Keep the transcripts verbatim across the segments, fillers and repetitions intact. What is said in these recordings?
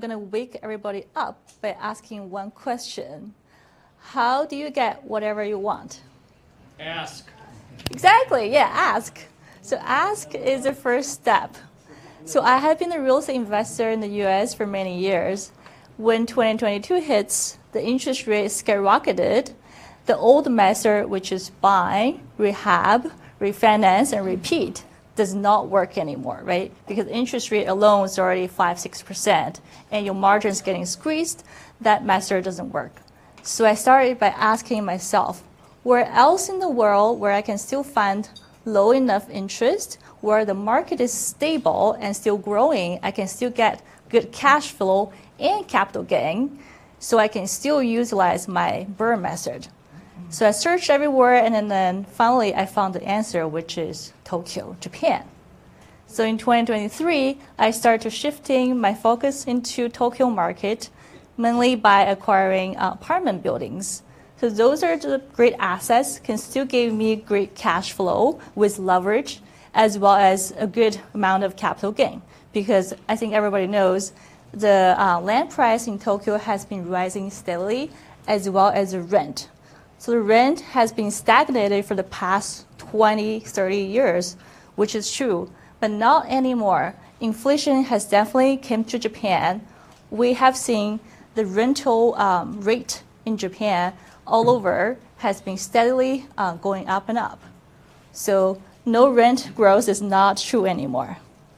going to wake everybody up by asking one question. How do you get whatever you want? Ask. Exactly, yeah, ask. So ask is the first step. So I have been a real estate investor in the U S for many years. When twenty twenty-two hits, the interest rate skyrocketed. The old method, which is buy, rehab, refinance, and repeat, does not work anymore, right? Because interest rate alone is already five, six percent, and your margin's getting squeezed. That method doesn't work. So I started by asking myself, where else in the world where I can still find low enough interest, where the market is stable and still growing, I can still get good cash flow and capital gain, so I can still utilize my BRRRR method. So I searched everywhere, and then, then finally I found the answer, which is Tokyo, Japan. So in twenty twenty-three, I started shifting my focus into Tokyo market, mainly by acquiring uh, apartment buildings. So those are the great assets, can still give me great cash flow with leverage, as well as a good amount of capital gain. Because I think everybody knows the uh, land price in Tokyo has been rising steadily, as well as the rent. So the rent has been stagnated for the past twenty, thirty years, which is true, but not anymore. Inflation has definitely come to Japan. We have seen the rental um, rate in Japan all over has been steadily uh, going up and up. So no rent growth is not true anymore.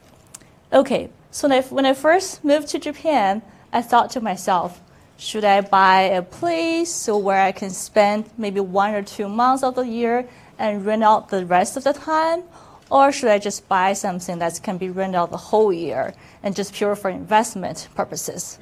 Okay, so when I first moved to Japan, I thought to myself, should I buy a place so where I can spend maybe one or two months of the year and rent out the rest of the time? Or should I just buy something that can be rented out the whole year and just pure for investment purposes?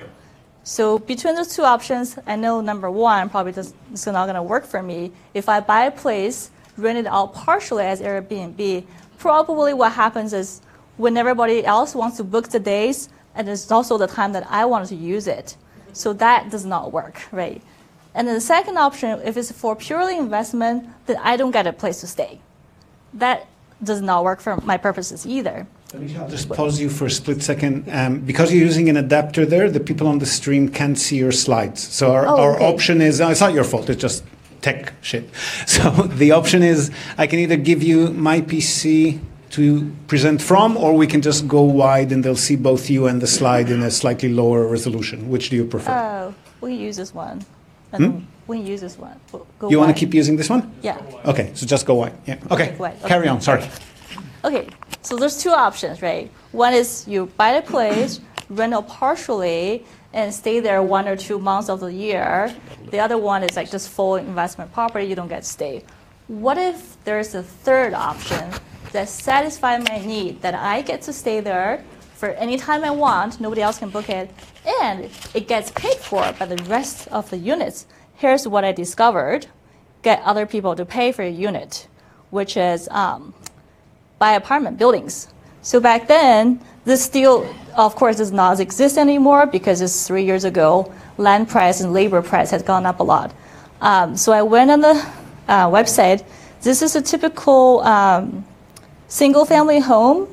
So between those two options, I know number one probably just, it's not going to work for me. If I buy a place, rent it out partially as Airbnb, probably what happens is when everybody else wants to book the days, and it's also the time that I want to use it. So that does not work, right? And then the second option, if it's for purely investment, then I don't get a place to stay. That does not work for my purposes either. I'll just pause you for a split second. Um, because you're using an adapter there, the people on the stream can't see your slides. So our, oh, our okay. option is, oh, it's not your fault, it's just tech shit. So the option is I can either give you my P C to present from, or we can just go wide and they'll see both you and the slide in a slightly lower resolution. Which do you prefer? Oh, we use this one. Hmm? We use this one. Go you wide. want to keep using this one? Yeah. Okay, so just go wide. Yeah. Okay, wide. Okay. Carry on, sorry. Okay, so there's two options, right? One is you buy the place, rent out partially, and stay there one or two months of the year. The other one is like just full investment property, you don't get to stay. What if there's a third option that satisfies my need, that I get to stay there for any time I want, nobody else can book it, and it gets paid for by the rest of the units? Here's what I discovered. Get other people to pay for a unit, which is um, buy apartment buildings. So back then, this still, of course, does not exist anymore because it's three years ago. Land price and labor price has gone up a lot. Um, so I went on the uh, website. This is a typical um, single-family home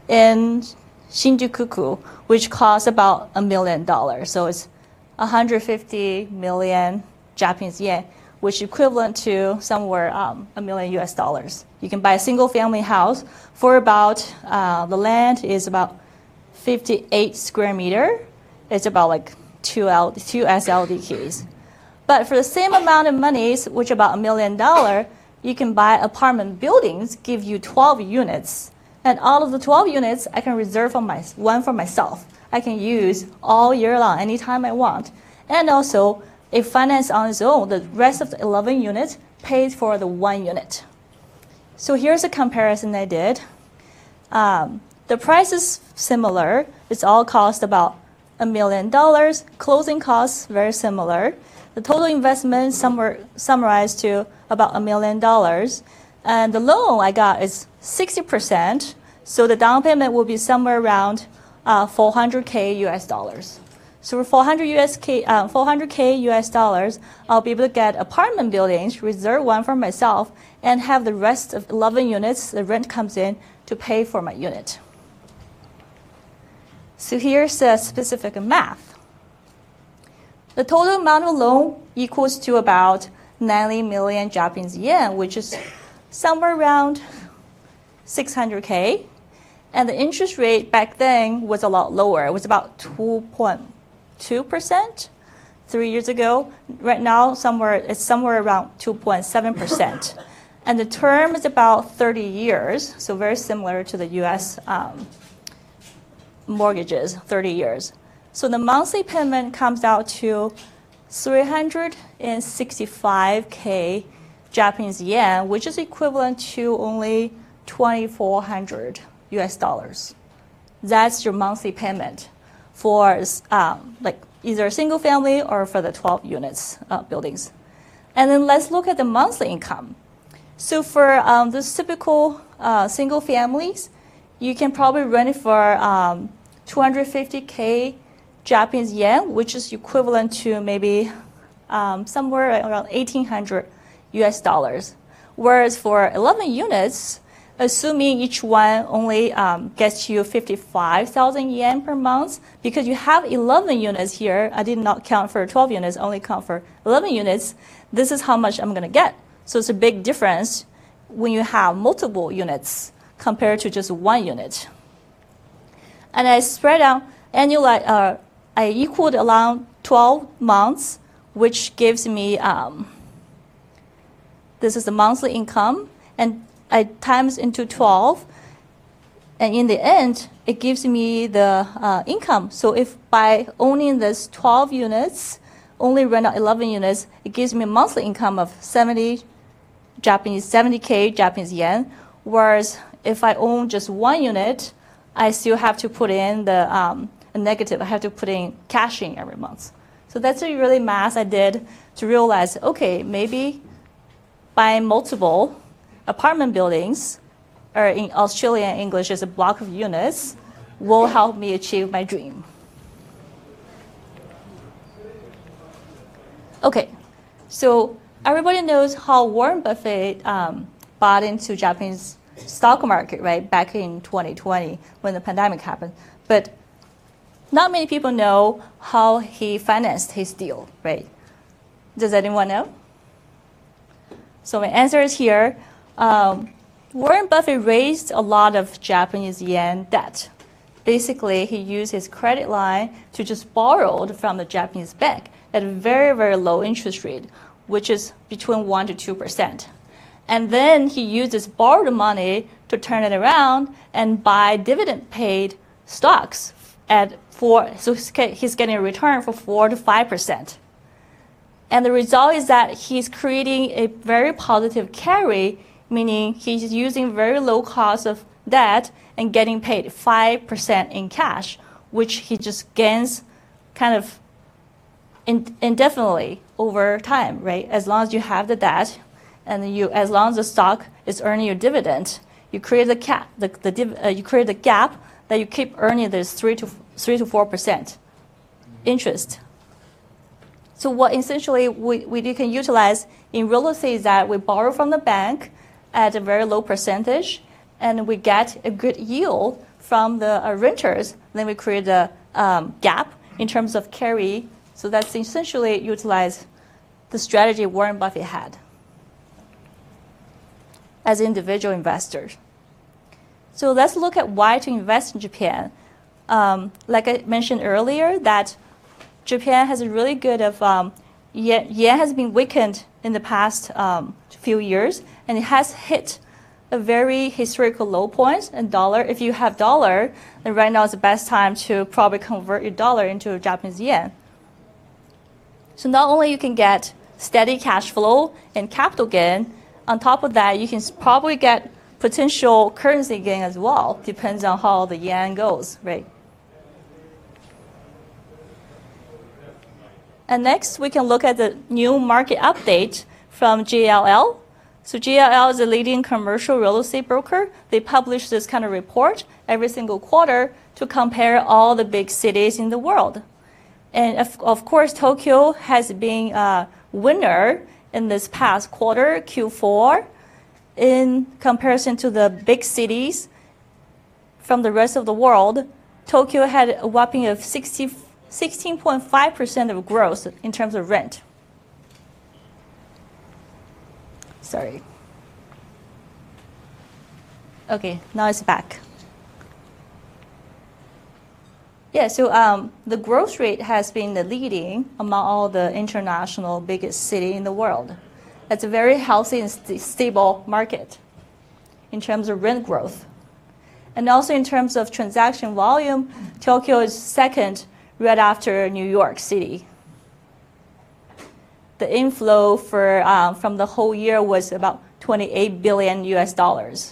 in Shinjuku, which costs about a million dollars. So it's one hundred fifty million Japanese yen, which is equivalent to somewhere um, a million U S dollars. You can buy a single-family house for about, uh, the land is about fifty-eight square meter. It's about like two, L, two S L D Ks. But for the same amount of money, which about a million dollars, you can buy apartment buildings, give you twelve units. And out of the twelve units, I can reserve for my, one for myself. I can use all year long, anytime I want. And also, if financed on its own, the rest of the eleven units pays for the one unit. So here's a comparison I did. Um, the price is similar. It's all cost about a million dollars. Closing costs, very similar. The total investment somewhere summarized to about a million dollars. And the loan I got is sixty percent. So the down payment will be somewhere around uh, four hundred K U S dollars. So for four hundred U S K, uh, four hundred K U S dollars, I'll be able to get apartment buildings, reserve one for myself, and have the rest of eleven units, the rent comes in to pay for my unit. So here's the specific math. The total amount of loan equals to about ninety million Japanese yen, which is somewhere around six hundred K. And the interest rate back then was a lot lower. It was about two point two percent three years ago. Right now, somewhere it's somewhere around two point seven percent. And the term is about thirty years, so very similar to the U S um, mortgages, thirty years. So the monthly payment comes out to three hundred sixty-five K Japanese yen, which is equivalent to only twenty-four hundred U S dollars. That's your monthly payment for um, like either a single family or for the twelve units uh, buildings. And then let's look at the monthly income. So for um, this typical uh, single families, you can probably rent it for um, two hundred fifty K Japanese yen, which is equivalent to maybe um, somewhere around eighteen hundred U S dollars. Whereas for eleven units, assuming each one only um, gets you fifty-five thousand yen per month, because you have eleven units here, I did not count for twelve units, only count for eleven units, this is how much I'm gonna get. So it's a big difference when you have multiple units compared to just one unit. And I spread out annually, uh, I equaled around twelve months, which gives me, um, this is the monthly income, and I times into twelve, and in the end, it gives me the uh, income. So if by owning this twelve units, only rent out eleven units, it gives me a monthly income of seventy Japanese, seventy K Japanese yen. Whereas if I own just one unit, I still have to put in the um, a negative. I have to put in cashing every month. So that's a really math I did to realize, okay, maybe buying multiple apartment buildings, or in Australian English is a block of units, will help me achieve my dream. Okay, so everybody knows how Warren Buffett um, bought into Japanese stock market, right, back in twenty twenty when the pandemic happened. But not many people know how he financed his deal, right? Does anyone know? So my answer is here. Um, Warren Buffett raised a lot of Japanese yen debt. Basically, he used his credit line to just borrow from the Japanese bank at a very, very low interest rate, which is between one to two percent. And then he used this borrowed money to turn it around and buy dividend-paid stocks at four. So he's getting a return for four to five percent. And the result is that he's creating a very positive carry, meaning he's using very low cost of debt and getting paid five percent in cash, which he just gains kind of indefinitely over time, right? As long as you have the debt, and you, as long as the stock is earning your dividend, you create the cap, the, the div, uh, you create the gap that you keep earning this three to three to four percent interest. So what essentially we, we can utilize in real estate is that we borrow from the bank at a very low percentage, and we get a good yield from the uh, renters. Then we create a um, gap in terms of carry. So that's essentially utilize the strategy Warren Buffett had as individual investors. So let's look at why to invest in Japan. Um, like I mentioned earlier, that Japan has a really good of um, yen, yen has been weakened in the past um, few years, and it has hit a very historical low point. And dollar, if you have dollar, then right now is the best time to probably convert your dollar into Japanese yen. So not only you can get steady cash flow and capital gain, on top of that, you can probably get potential currency gain as well. Depends on how the yen goes, right? And next, we can look at the new market update from J L L. So J L L is a leading commercial real estate broker. They publish this kind of report every single quarter to compare all the big cities in the world. And of, of course, Tokyo has been a winner in this past quarter, Q four, in comparison to the big cities from the rest of the world. Tokyo had a whopping of sixty, sixteen point five percent of growth in terms of rent. Sorry. Okay, now it's back. Yeah, so um, the growth rate has been the leading among all the international biggest city in the world. It's a very healthy and st stable market in terms of rent growth. And also in terms of transaction volume, Tokyo is second right after New York City. The inflow for, um, from the whole year was about twenty-eight billion U S dollars.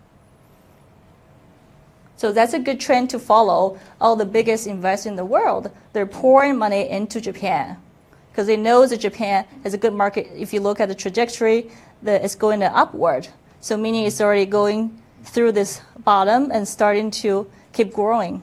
So that's a good trend to follow. All the biggest investors in the world, they're pouring money into Japan because they know that Japan is a good market. If you look at the trajectory, that it's going upward. So meaning it's already going through this bottom and starting to keep growing.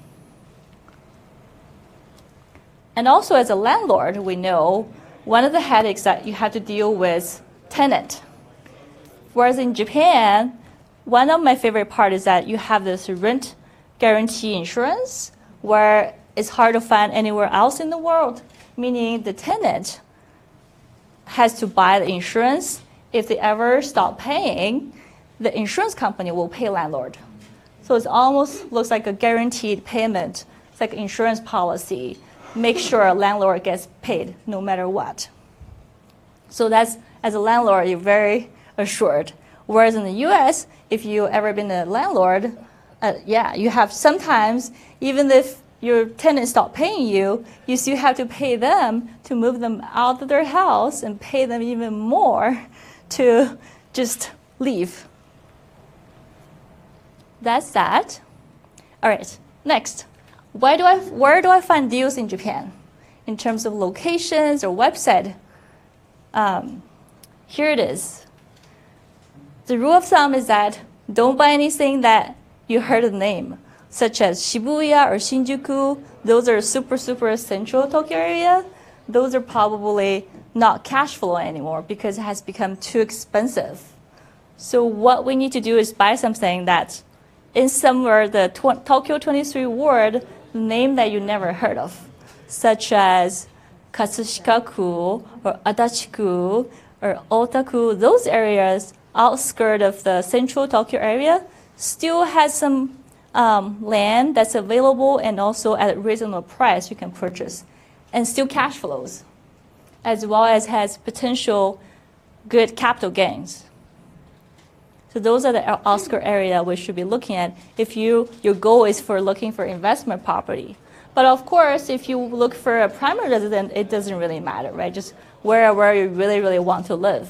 And also as a landlord, we know one of the headaches that you have to deal with tenant. Whereas in Japan, one of my favorite parts is that you have this rent guarantee insurance where it's hard to find anywhere else in the world, meaning the tenant has to buy the insurance. If they ever stop paying, the insurance company will pay landlord. So it almost looks like a guaranteed payment. It's like an insurance policy. Make sure a landlord gets paid no matter what. So that's, as a landlord, you're very assured. Whereas in the U S, if you've ever been a landlord, uh, yeah, you have sometimes, even if your tenants stop paying you, you still have to pay them to move them out of their house and pay them even more to just leave. That's that. All right, next. Why do I, where do I find deals in Japan in terms of locations or website? Um, here it is. The rule of thumb is that don't buy anything that you heard the name, such as Shibuya or Shinjuku. Those are super, super central Tokyo area. Those are probably not cash flow anymore because it has become too expensive. So what we need to do is buy something that's in somewhere the tw Tokyo twenty-three word name that you never heard of, such as Katsushika-ku or Adachi-ku or Otaku. Those areas outskirts of the central Tokyo area still has some um, land that's available and also at a reasonable price you can purchase and still cash flows, as well as has potential good capital gains. So those are the outskirt area we should be looking at if you, your goal is for looking for investment property. But of course, if you look for a primary residence, it doesn't really matter, right? Just where, where you really, really want to live.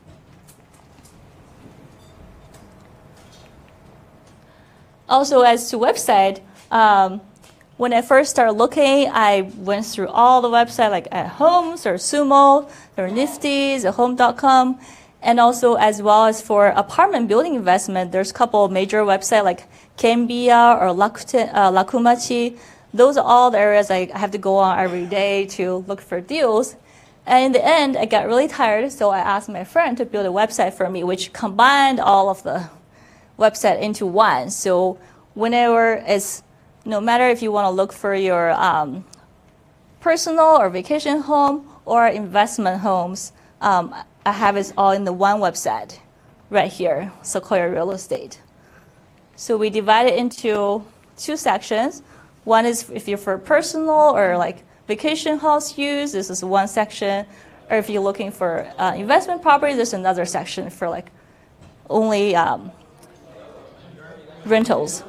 Also, as to website, um, when I first started looking, I went through all the websites like at Homes or Sumo, or Nifty's, or Home dot com, and also as well as for apartment building investment, there's a couple of major websites like Kenbiya or Lakuten, uh, Lakumachi. Those are all the areas I have to go on every day to look for deals. And in the end, I got really tired, so I asked my friend to build a website for me, which combined all of the website into one. So whenever it's, no matter if you want to look for your um, personal or vacation home or investment homes, um, I have it all in the one website right here, Sequoia Real Estate. So we divide it into two sections. One is if you're for personal or like vacation house use, this is one section. Or if you're looking for uh, investment property, there's another section for like only um, rentals.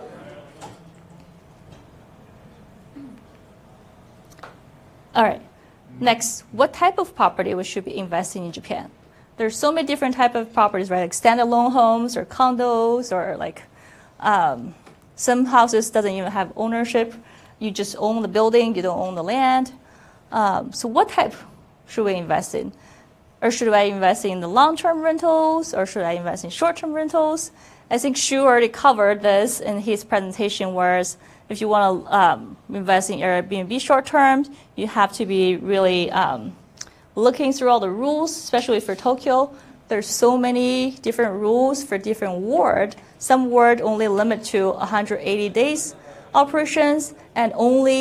All right, next, what type of property we should be investing in Japan? There's so many different types of properties, right? Like standalone homes or condos or like um, some houses doesn't even have ownership. You just own the building, you don't own the land. Um, so what type should we invest in? Or should I invest in the long-term rentals or should I invest in short-term rentals? I think Shu already covered this in his presentation, whereas if you want to um, invest in Airbnb short-term, you have to be really um, looking through all the rules, especially for Tokyo. There's so many different rules for different ward. Some ward only limit to one hundred eighty days operations and only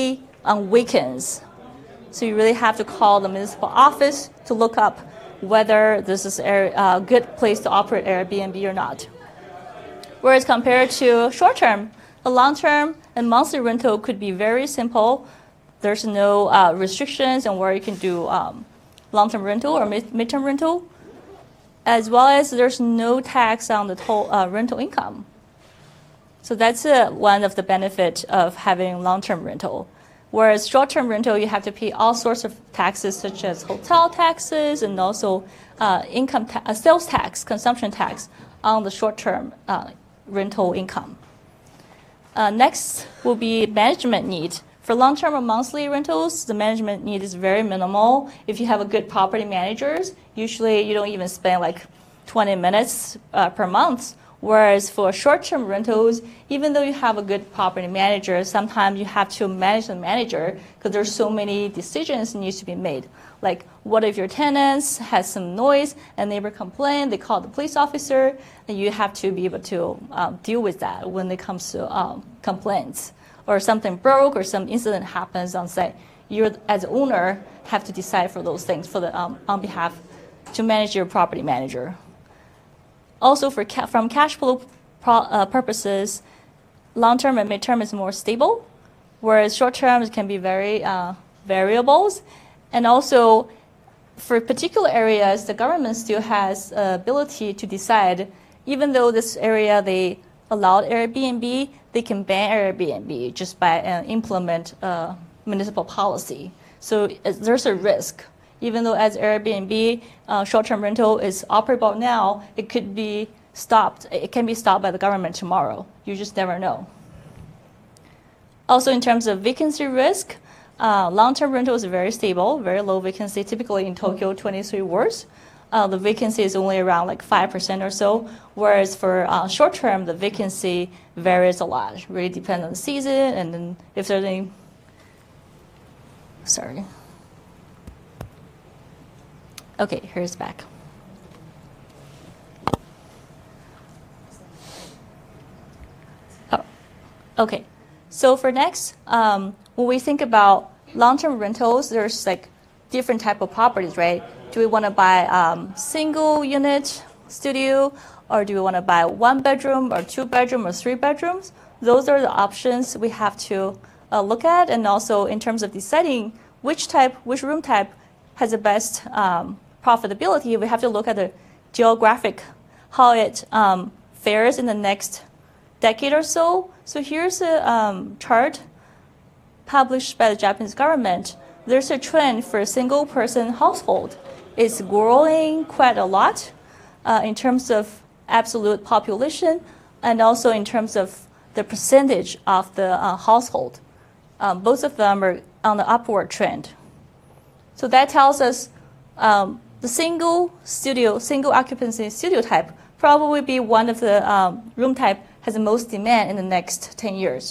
on weekends. So you really have to call the municipal office to look up whether this is a uh, good place to operate Airbnb or not. Whereas compared to short-term, a long-term and monthly rental could be very simple. There's no uh, restrictions on where you can do um, long-term rental or mid- mid-term rental, as well as there's no tax on the total uh, rental income. So that's uh, one of the benefits of having long-term rental. Whereas short-term rental, you have to pay all sorts of taxes, such as hotel taxes and also uh, income ta- uh, sales tax, consumption tax on the short-term uh, rental income. Uh, next will be management need. For long-term or monthly rentals, the management need is very minimal. If you have a good property managers, usually you don't even spend like twenty minutes uh, per month. Whereas for short-term rentals, even though you have a good property manager, sometimes you have to manage the manager because there's so many decisions that needs to be made. Like, what if your tenants has some noise and neighbor complain, they call the police officer, and you have to be able to um, deal with that when it comes to um, complaints. Or something broke or some incident happens on site. You, as owner, have to decide for those things for the um, on behalf to manage your property manager. Also, for ca- from cash flow pro- uh, purposes, long-term and mid-term is more stable, whereas short-term can be very uh, variables. And also, for particular areas, the government still has uh, ability to decide, even though this area they allowed Airbnb, they can ban Airbnb just by uh, implement uh, municipal policy. So uh, there's a risk. Even though as Airbnb uh, short-term rental is operable now, it could be stopped. It can be stopped by the government tomorrow. You just never know. Also, in terms of vacancy risk, uh, long-term rental is very stable, very low vacancy. Typically in Tokyo, twenty-three wards, uh, the vacancy is only around like five percent or so. Whereas for uh, short-term, the vacancy varies a lot. It really depends on the season and then if there's any. Sorry. Okay, here's back. Oh, okay. So for next, um, when we think about long-term rentals, there's like different type of properties, right? Do we want to buy um, single unit studio, or do we want to buy one bedroom or two bedroom or three bedrooms? Those are the options we have to uh, look at, and also in terms of deciding which type, which room type has the best um, profitability, we have to look at the geographic, how it um, fares in the next decade or so. So here's a um, chart published by the Japanese government. There's a trend for a single person household. It's growing quite a lot uh, in terms of absolute population and also in terms of the percentage of the uh, household. Um, both of them are on the upward trend. So that tells us um, the single studio, single occupancy studio type probably be one of the um, room type has the most demand in the next ten years.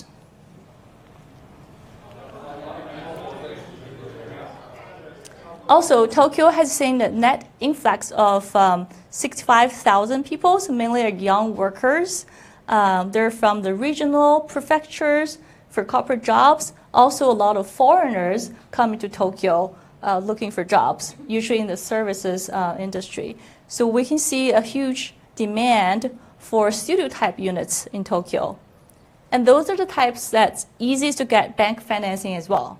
Also, Tokyo has seen a net influx of um, sixty-five thousand people, so mainly are young workers. Um, they're from the regional prefectures for corporate jobs. Also, a lot of foreigners coming to Tokyo uh, looking for jobs, usually in the services uh, industry. So we can see a huge demand for studio type units in Tokyo. And those are the types that's easiest to get bank financing as well.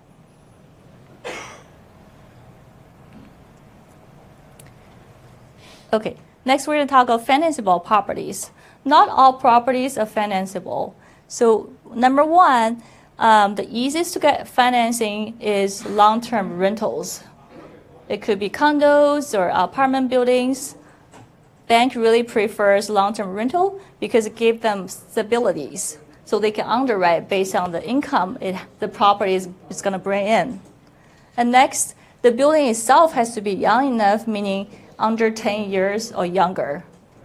Okay, next we're going to talk about financeable properties. Not all properties are financeable. So number one, um, the easiest to get financing is long-term rentals. It could be condos or apartment buildings. Bank really prefers long-term rental because it gives them stabilities. So they can underwrite based on the income it, the property is, is going to bring in. And next, the building itself has to be young enough, meaning under ten years or younger.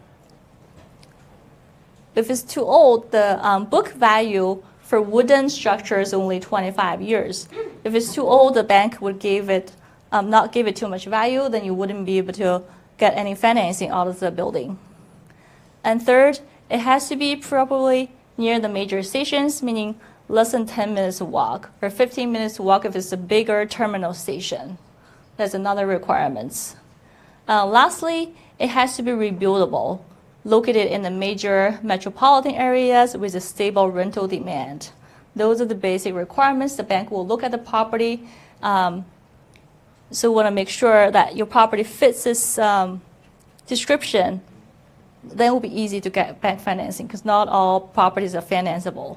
If it's too old, the um, book value for wooden structure is only twenty-five years. If it's too old, the bank would give it, um, not give it too much value, then you wouldn't be able to get any financing out of the building. And third, it has to be probably near the major stations, meaning less than ten minutes to walk, or fifteen minutes to walk if it's a bigger terminal station. That's another requirement. Uh, lastly, it has to be rebuildable, located in the major metropolitan areas with a stable rental demand. Those are the basic requirements. The bank will look at the property. Um, so we want to make sure that your property fits this um, description. Then it will be easy to get bank financing because not all properties are financeable.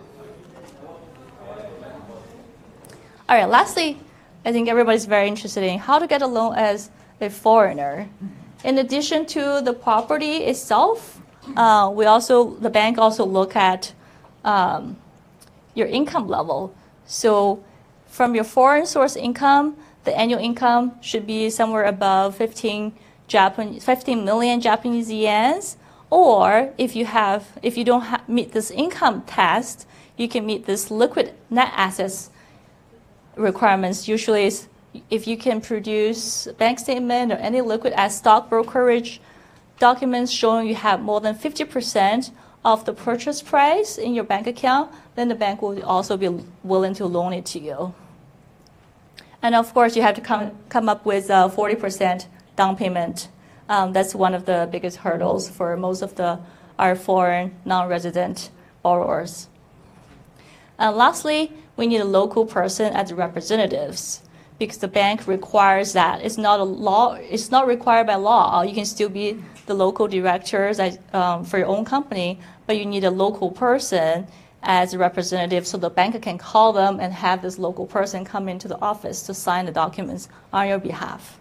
All right, lastly, I think everybody's very interested in how to get a loan as a foreigner. In addition to the property itself, uh, we also the bank also look at um, your income level. So from your foreign source income, the annual income should be somewhere above fifteen, Japan, fifteen million Japanese yens. Or if you have, if you don't ha meet this income test, you can meet this liquid net assets requirements. Usually, is if you can produce a bank statement or any liquid as stock brokerage documents showing you have more than fifty percent of the purchase price in your bank account, then the bank will also be willing to loan it to you. And of course, you have to come, come up with a forty percent down payment. Um, that's one of the biggest hurdles for most of the our foreign non-resident borrowers. And lastly, we need a local person as representatives because the bank requires that. It's not a law. It's not required by law. You can still be the local directors as, um, for your own company, but you need a local person as a representative so the bank can call them and have this local person come into the office to sign the documents on your behalf.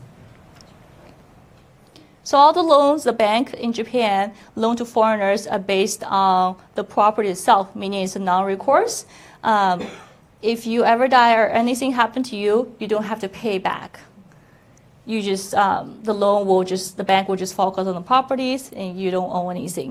So all the loans the bank in Japan loan to foreigners are based on the property itself, meaning it's a non-recourse. Um, if you ever die or anything happen to you, you don't have to pay back. You just, um, the loan will just, the bank will just focus on the properties and you don't own anything.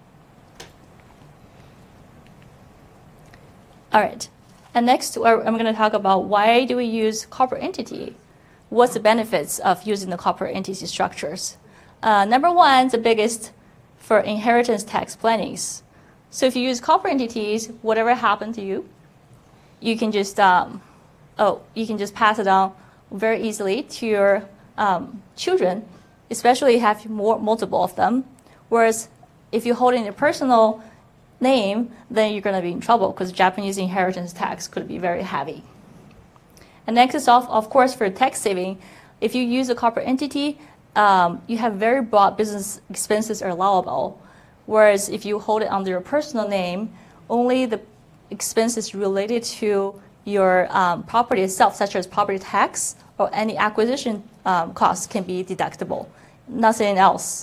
All right, and next I'm going to talk about why do we use corporate entity? What's the benefits of using the corporate entity structures? Uh, number one, the biggest for inheritance tax plannings. So if you use corporate entities, whatever happened to you, you can just um, oh you can just pass it on very easily to your um, children, especially if you have more multiple of them. Whereas if you hold in your personal name, then you're going to be in trouble because Japanese inheritance tax could be very heavy. And next is off, of course, for tax saving. If you use a corporate entity, um, you have very broad business expenses are allowable. Whereas if you hold it under your personal name, only the expenses related to your um, property itself, such as property tax or any acquisition um, costs, can be deductible. Nothing else.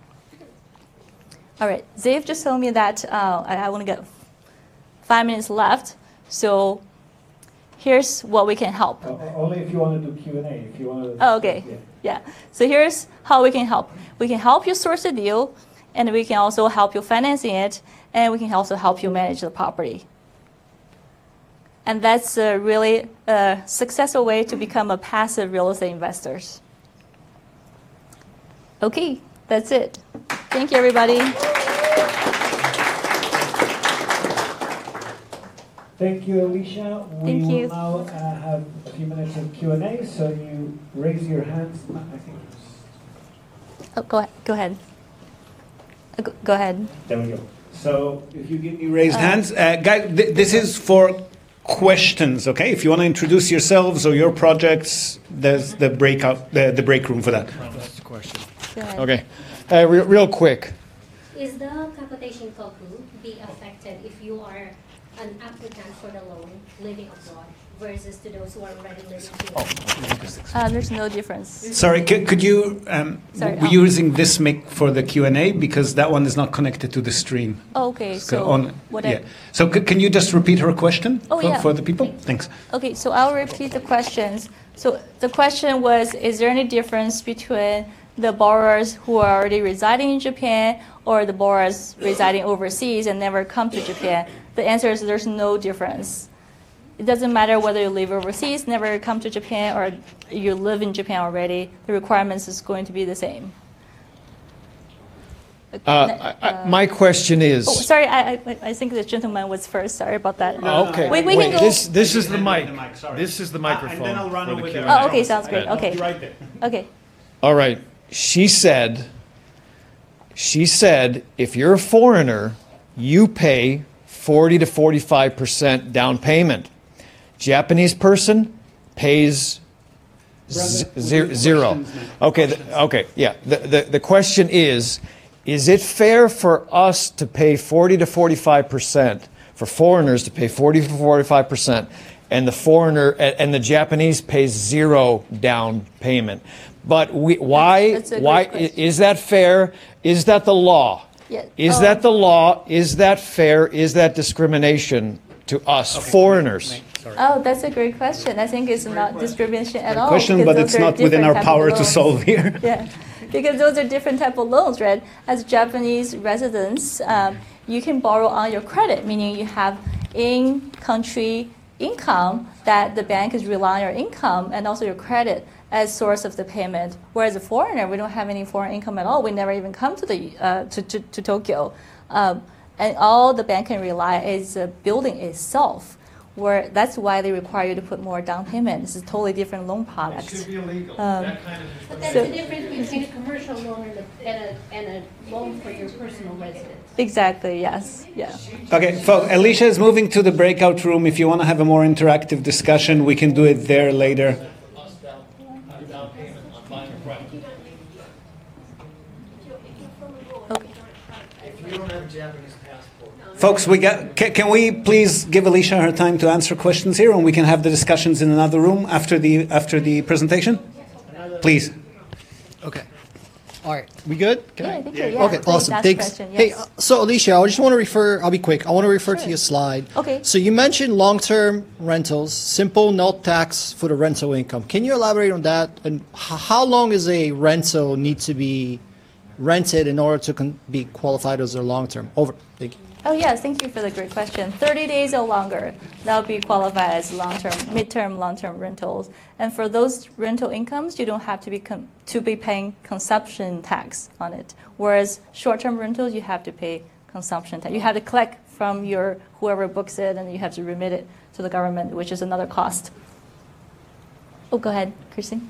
All right, Zave just told me that uh, I, I only got five minutes left. So here's what we can help. Uh, only if you want to do Q and A. If you want to. Oh, okay. Yeah. yeah. So here's how we can help. We can help you source a deal, and we can also help you financing it, and we can also help you manage the property. And that's a really uh, successful way to become a passive real estate investor. Okay, that's it. Thank you, everybody. Thank you, Alicia. We Thank will you. now uh, have a few minutes of Q and A, so you raise your hands. I think. Oh, go ahead. Go ahead. Uh, Go, go ahead. There we go. So If you give me raised hands, uh, guys, th this is for questions, okay? If you want to introduce yourselves or your projects, there's the breakout, the, the break room for that. That's the question. Go ahead. Okay, uh, re real quick. Is the capitation toku be affected if you are an applicant for the loan living abroad versus to those who are already living here? Uh, there's no difference. Sorry, could, could you, um, Sorry, we're um, using this mic for the Q and A because that one is not connected to the stream. Oh, okay, So so on, what yeah. I, So c can you just repeat her question Oh, for, yeah. for the people? Thanks. okay, so I'll repeat the questions. So the question was, is there any difference between the borrowers who are already residing in Japan or the borrowers residing overseas and never come to Japan? The answer is there's no difference. It doesn't matter whether you live overseas, never come to Japan, or you live in Japan already. The requirements is going to be the same. Uh, I, I, my question is. Oh, sorry, I, I, I think the gentleman was first. Sorry about that. Okay. Wait, we Wait, can go. this this is the Hand mic. the mic, sorry. This is the Uh, microphone. and then I'll run for the over Q and there. A. Oh, okay, sounds great. I'll Okay. be right there. Okay. All right. She said. She said, if you're a foreigner, you pay forty to forty-five percent down payment. Japanese person pays z- Brother, ze- we'll do zero. questions now. Okay. The, okay. Yeah. The, the the question is, is it fair for us to pay forty to forty-five percent for foreigners to pay forty to forty-five percent, and the foreigner and, and the Japanese pays zero down payment? But we, why? That's a why great question. is that fair? Is that the law? Yeah, Is um, that the law? Is that fair? Is that discrimination to us foreigners? Oh, that's a great question. I think it's not discrimination at all. Question, because but those it's are not within different our type of power to loans. solve here. Yeah, because those are different type of loans, right? As Japanese residents, um, you can borrow on your credit, meaning you have in-country income that the bank is relying on your income and also your credit as source of the payment. Whereas a foreigner, we don't have any foreign income at all. We never even come to the uh, to, to, to Tokyo, um, and all the bank can rely is the building itself. Where that's why they require you to put more down payment. This is a totally different loan product. It should be illegal. Um, that kind of But that's So- the difference between a commercial loan and a, and a, and a loan for your personal residence. Exactly. Yes. Yeah. Okay, folks, Alicia is moving to the breakout room. If you want to have a more interactive discussion, we can do it there later. Okay. Folks, we got, can, can we please give Alicia her time to answer questions here, and we can have the discussions in another room after the after the presentation? Please. Okay. All right. We good? Can Yeah, I- I think so, yeah. Okay, Please awesome. ask Thanks. question, Hey, yes. uh, so Alicia, I just want to refer, I'll be quick. I want to refer to Sure. your slide. Okay. So you mentioned long-term rentals, simple, no tax for the rental income. Can you elaborate on that? And h- how long is a rental need to be rented in order to con- be qualified as a long-term? Over. Thank you. Oh yes, thank you for the great question. thirty days or longer, that would be qualified as long-term, mid-term, long-term rentals. And for those rental incomes, you don't have to be com- to be paying consumption tax on it. Whereas short-term rentals, you have to pay consumption tax. You have to collect from your whoever books it, and you have to remit it to the government, which is another cost. Oh, go ahead, Christine.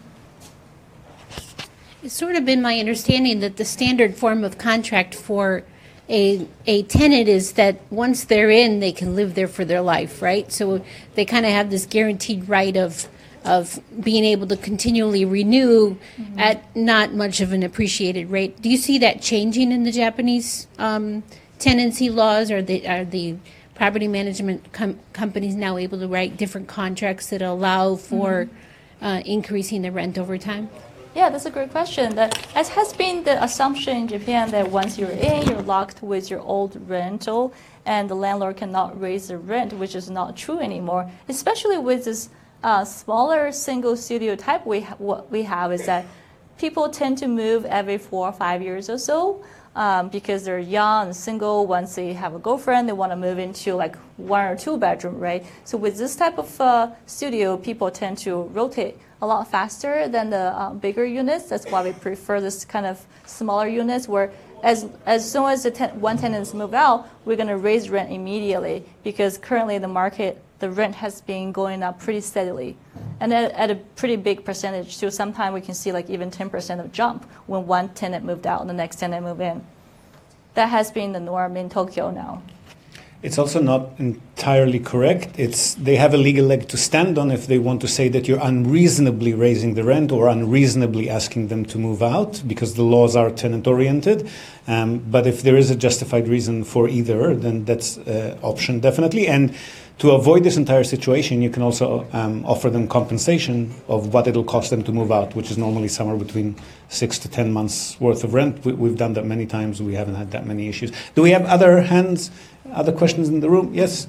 It's sort of been my understanding that the standard form of contract for a, a tenant is that once they're in, they can live there for their life, right? So they kind of have this guaranteed right of of being able to continually renew mm-hmm. at not much of an appreciated rate. Do you see that changing in the Japanese um, tenancy laws? Are the are the property management com- companies now able to write different contracts that allow for mm-hmm. uh, increasing the rent over time? Yeah, that's a great question. That as has been the assumption in Japan that once you're in, you're locked with your old rental, and the landlord cannot raise the rent, which is not true anymore. Especially with this uh, smaller single studio type, we ha- what we have is that people tend to move every four or five years or so. Um, because they're young and single. Once they have a girlfriend, they want to move into like one or two bedroom, right? So with this type of uh, studio, people tend to rotate a lot faster than the uh, bigger units. That's why we prefer this kind of smaller units where as as soon as the ten- one tenants move out, we're going to raise rent immediately because currently the market, the rent has been going up pretty steadily. And at, at a pretty big percentage too. Sometimes we can see like even ten percent of jump when one tenant moved out and the next tenant moved in. That has been the norm in Tokyo now. It's also not entirely correct. It's they have a legal leg to stand on if they want to say that you're unreasonably raising the rent or unreasonably asking them to move out because the laws are tenant-oriented. Um, but if there is a justified reason for either, then that's an uh, option definitely. And to avoid this entire situation, you can also um, offer them compensation of what it'll cost them to move out, which is normally somewhere between six to ten months worth of rent. We, we've done that many times. We haven't had that many issues. Do we have other hands, other questions in the room? Yes?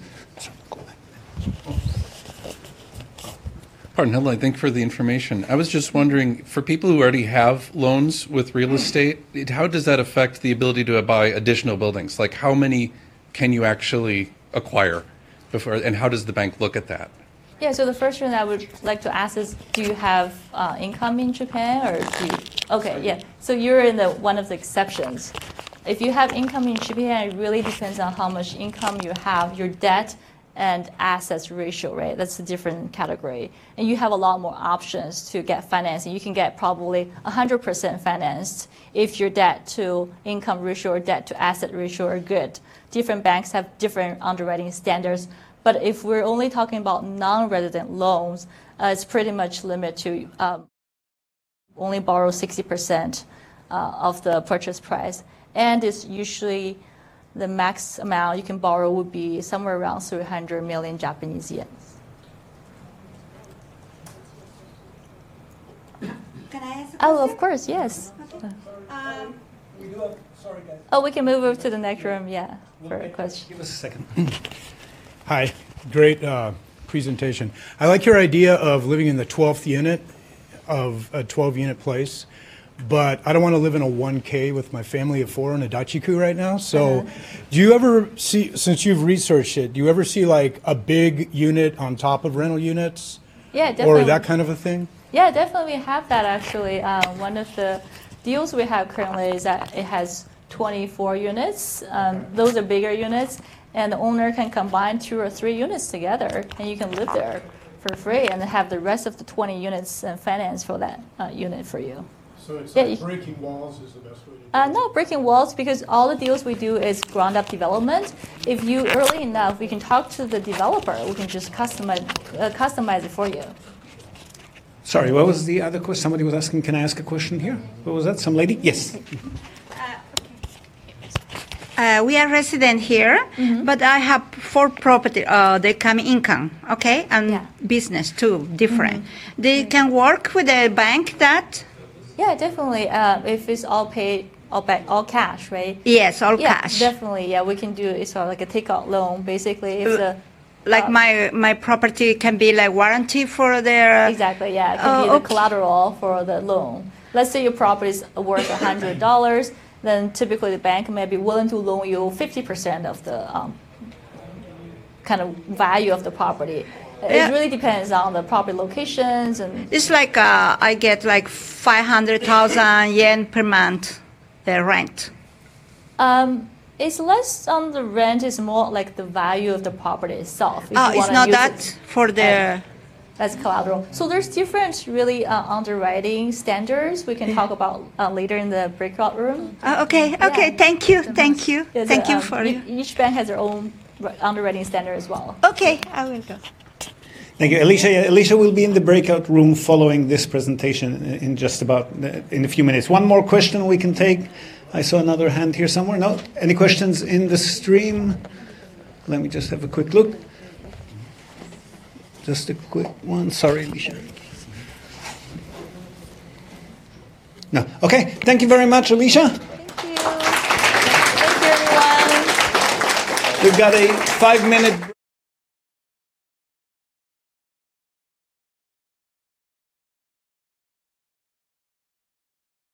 Pardon, hello, thank you for the information. I was just wondering, for people who already have loans with real estate, it, how does that affect the ability to buy additional buildings? Like how many can you actually acquire? Before, and how does the bank look at that? Yeah, so the first thing I would like to ask is, do you have uh, income in Japan, or do you? Okay, yeah. So you're in the one of the exceptions, if you have income in Japan, it really depends on how much income you have, your debt and assets ratio, right? That's a different category. And you have a lot more options to get financing. You can get probably one hundred percent financed if your debt to income ratio or debt to asset ratio are good. Different banks have different underwriting standards. But if we're only talking about non-resident loans, uh, it's pretty much limited to um, only borrow sixty percent uh, of the purchase price. And it's usually the max amount you can borrow would be somewhere around three hundred million Japanese yen. Can I ask a question? Oh, of course, yes. Um, We do have, sorry guys. Oh, we can move over to the next room, yeah, for a question. Give us a second. Hi, great uh, presentation. I like your idea of living in the twelfth unit of a twelve-unit place, but I don't want to live in a one K with my family of four in a dachiku right now. So Uh-huh. do you ever see, since you've researched it, do you ever see like a big unit on top of rental units? Yeah, definitely. Or that kind of a thing? Yeah, definitely we have that actually. Uh, one of the deals we have currently is that it has twenty-four units. Um, those are bigger units, and the owner can combine two or three units together, and you can live there for free and have the rest of the twenty units uh, financed for that uh, unit for you. So it's Yeah, like you- breaking walls is the best way to do it? Uh, not breaking walls, because all the deals we do is ground up development. If you early enough, we can talk to the developer. We can just customize uh, customize it for you. Sorry, what was the other question? Somebody was asking, can I ask a question here? What was that? Some lady? Yes. uh, we are resident here, but I have four property. Uh, they come income, okay, and Yeah. business too, different. They can work with a bank that. Yeah, definitely. Uh, if it's all paid, all back, all cash, right? Yes, all Yeah, cash. definitely. Yeah, we can do it's sort of like a takeout loan, basically. If the Like uh, my my property can be like warranty for their. exactly, yeah, it can Oh, be the okay. collateral for the loan. Let's say your property is worth a hundred dollars, then typically the bank may be willing to loan you fifty percent of the um, kind of value of the property. Yeah. It really depends on the property locations and It's like uh, I get like five hundred thousand yen per month, the rent. um, it's less on the rent. It's more like the value of the property itself. If Oh, you it's wanna not use that it for the. as collateral. So there's different really uh, underwriting standards we can talk about uh, later in the breakout room. Uh, okay, okay. Yeah. Thank you, thank you, There's thank a, you um, for e- you. Each bank has their own r- underwriting standard as well. Okay, I will go. Thank you. Alicia, yeah, Alicia will be in the breakout room following this presentation in- in just about, uh, in a few minutes. One more question we can take. I saw another hand here somewhere. No? Any questions in the stream? Let me just have a quick look. Just a quick one. Sorry, Alicia. No. Okay. Thank you very much, Alicia. Thank you. Thank you, everyone. We've got a five-minute